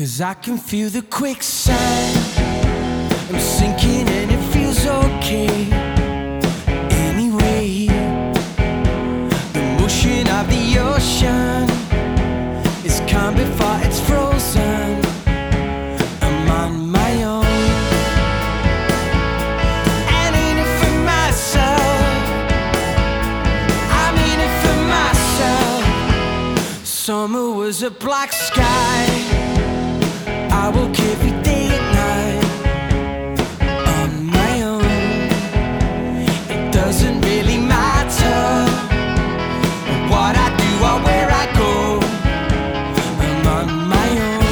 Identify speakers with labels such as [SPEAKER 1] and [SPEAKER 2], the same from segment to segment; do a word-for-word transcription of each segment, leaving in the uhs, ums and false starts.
[SPEAKER 1] 'Cause I can feel the quicksand. I'm sinking and it feels okay. Anyway, the motion of the ocean is calm before it's frozen. I'm on my own. And in it for myself. I'm in it for myself. Summer was a black sky. I woke every day and night on my own. It doesn't really matter what I do or where I go. I'm on my own.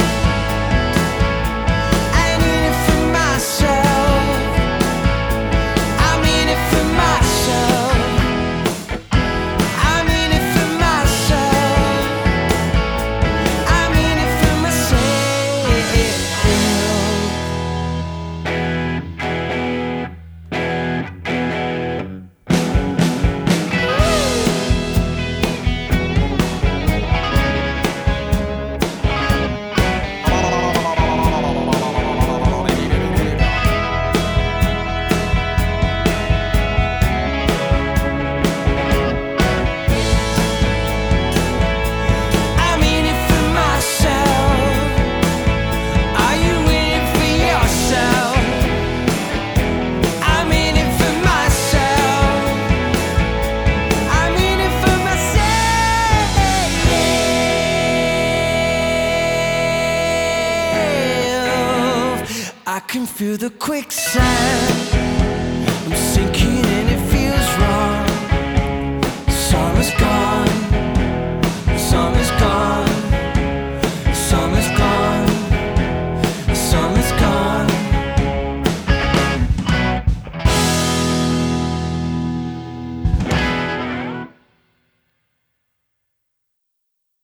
[SPEAKER 1] I'm in it for myself. I'm in it for myself. I'm in it for myself. I'm in it for myself. I'm in it for myself. Are you in it for yourself? I'm in it for myself. I'm in it for myself. I can feel the quicksand. I'm sinking